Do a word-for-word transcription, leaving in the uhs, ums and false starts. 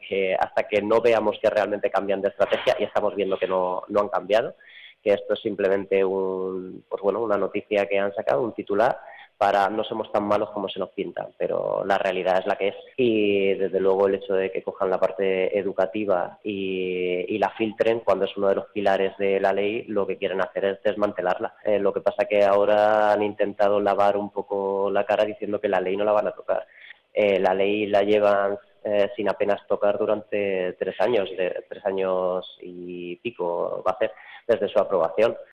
que hasta que no veamos que realmente cambian de estrategia, y estamos viendo que no, no han cambiado, que esto es simplemente un, pues bueno, una noticia que han sacado, un titular, para no somos tan malos como se nos pintan, pero la realidad es la que es. Y desde luego el hecho de que cojan la parte educativa y, y la filtren cuando es uno de los pilares de la ley, lo que quieren hacer es desmantelarla. Eh, lo que pasa que ahora han intentado lavar un poco la cara diciendo que la ley no la van a tocar. Eh, la ley la llevan eh, sin apenas tocar durante tres años, de, tres años y pico va a ser desde su aprobación.